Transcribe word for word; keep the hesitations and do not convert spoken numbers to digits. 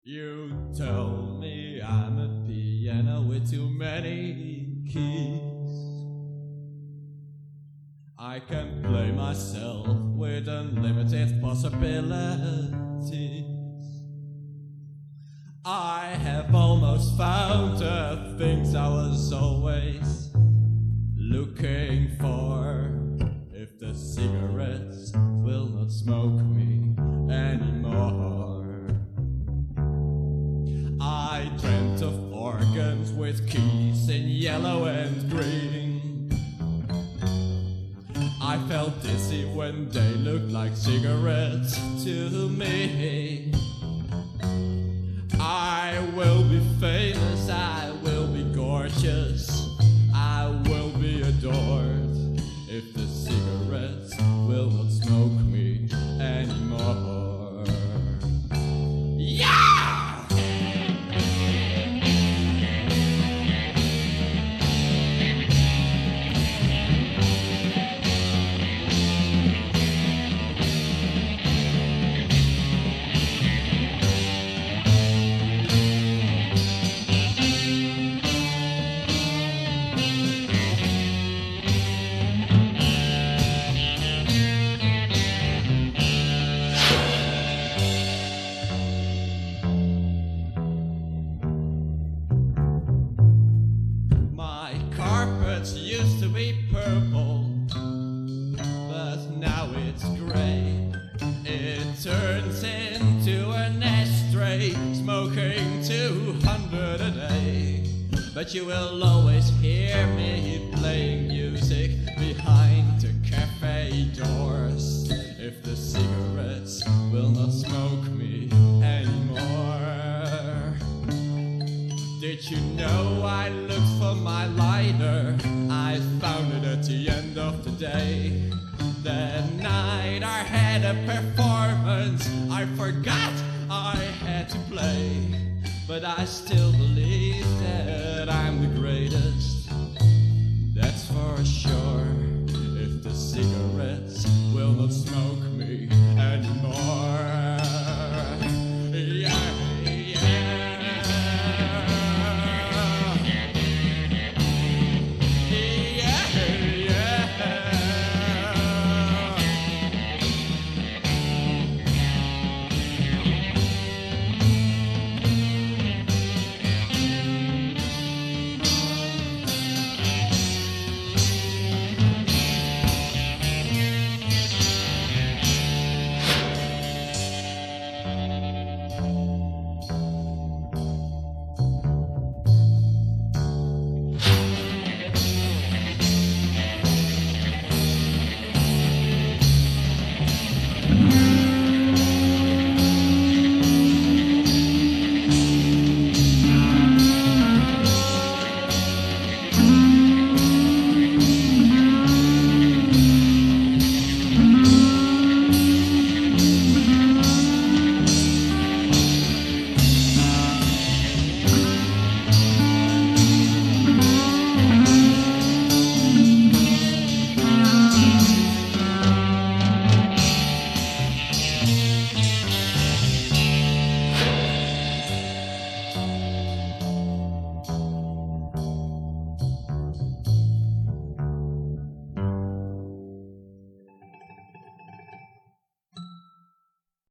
You tell me I'm a piano with too many keys. I can play myself with unlimited possibilities. I have almost found the things I was always looking for. If the cigarettes will not smoke me anymore. I dreamt of organs with keys in yellow and green. I felt dizzy when they looked like cigarettes to me. I will be famous, I will be gorgeous, I will be adored. If the cigarettes will not smoke me anymore. Yeah! Used to be purple, but now it's gray. It turns into an ashtray, smoking two hundred a day. But you will always hear me playing music behind the cafe doors. If the cigarettes will not smoke me anymore. Did you know I looked for my lighter? I found it at the end of the day. That night I had a performance. I forgot I had to play, but I still